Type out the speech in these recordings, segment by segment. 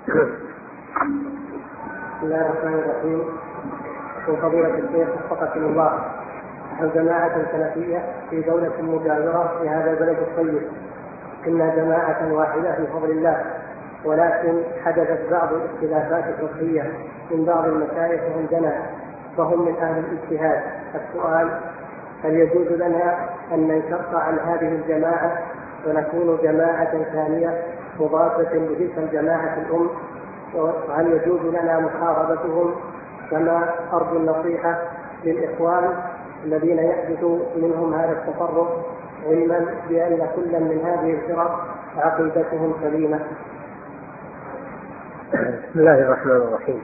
بسم الله الرحمن الرحيم. وفضيلة الشيخ وفقكم الله، نحن جماعة سلفية في دولة مجاورة في هذا البلد الطيب، كنا جماعة واحدة بفضل الله، ولكن حدثت بعض الاختلافات الفقهية من بعض المشايخ عندنا وهم من أهل الاجتهاد. السؤال: هل يجوز لنا أن ننشق عن هذه الجماعة ونكون جماعة ثانية مضادة لتلك الجماعة الأم؟ وهل يجوز لنا محاربتهم؟ كما أرجو النصيحة للإخوان الذين يحدث منهم هذا التفرق، علما بأن كل من هذه الفرق عقيدتهم سليمة. بسم الله الرحمن الرحيم.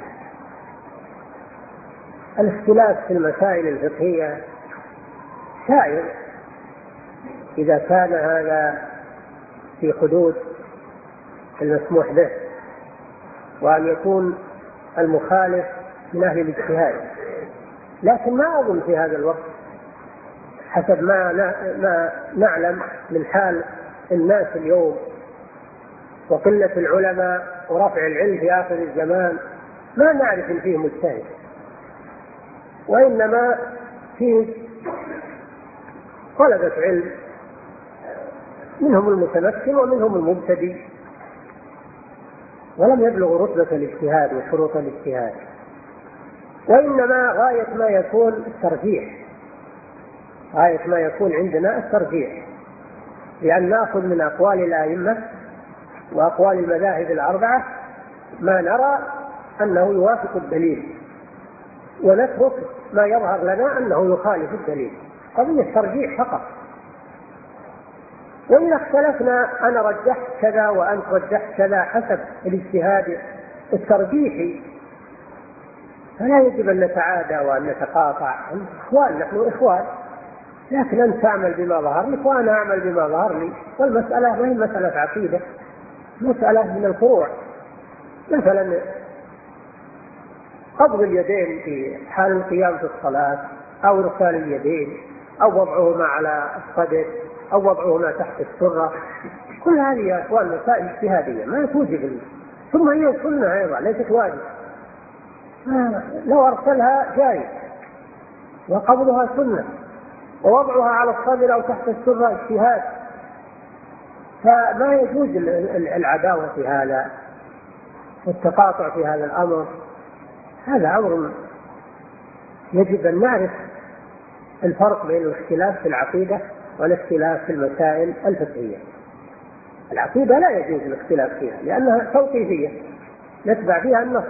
الاختلاف في المسائل الفقهية سائر إذا كان هذا في حدود المسموح به، وأن يكون المخالف من أهل الاجتهاد. لكن ما أظن في هذا الوقت حسب ما نعلم من حال الناس اليوم وقلة العلماء ورفع العلم في آخر الزمان، ما نعرف إن فيه مجتهد، وإنما فيه طلبة علم، منهم المتمكن ومنهم المبتدئ، ولم يبلغوا رتبة الاجتهاد وشروط الاجتهاد، وإنما غاية ما يكون الترجيح، غاية ما يكون عندنا الترجيح، لأن نأخذ من أقوال الأئمة وأقوال المذاهب الأربعة ما نرى أنه يوافق الدليل، ونترك ما يظهر لنا أنه يخالف الدليل. قضية ترجيح فقط. وإن اختلفنا، أنا رجحت كذا وأنت رجحت كذا حسب الاجتهاد الترجيحي، فلا يجب أن نتعادى وأن نتقاطع. إخوان، نحن إخوان، لكن أنت تعمل بما ظهر لك وأنا أعمل بما ظهر لي، والمسألة ما هي مسألة عقيدة، مسألة من الفروع. مثلا قبض اليدين في حال القيام في الصلاة، أو إرسال اليدين، أو وضعهما على الصدر، أو وضعهما تحت السرة، كل هذه يا أخوان مسائل اجتهادية ما توجب، ثم هي سنة أيضا ليست واجب. لو أرسلها جائز، وقبضها سنة، ووضعها على الصدر أو تحت السرة اجتهاد، فما يجوز العداوة في هذا والتقاطع في هذا الأمر. هذا أمر يجب أن نعرف الفرق بين الاختلاف في العقيدة والاختلاف في المسائل الفقهية. العقيدة لا يجوز الاختلاف فيها لأنها توقيفية نتبع فيها النص،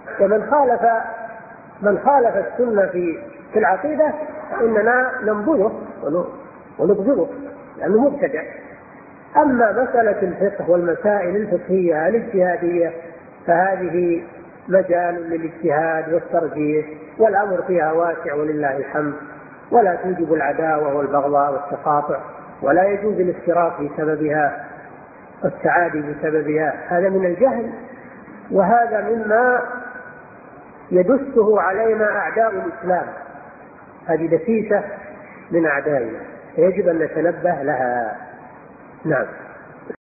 ومن خالف السنة في العقيدة إننا ننبذه ونبغضه لأنه مبتدع. أما مسألة الفقه والمسائل الفقهية الاجتهادية فهذه مجال للاجتهاد والترجيح، والأمر فيها واسع ولله الحمد، ولا توجب العداوة والبغضاء والتقاطع، ولا يجوز الافتراق بسببها والتعادي بسببها. هذا من الجهل، وهذا مما يدسه علينا أعداء الإسلام، هذه دسيسة من أعدائنا يجب أن نتنبه لها. نعم.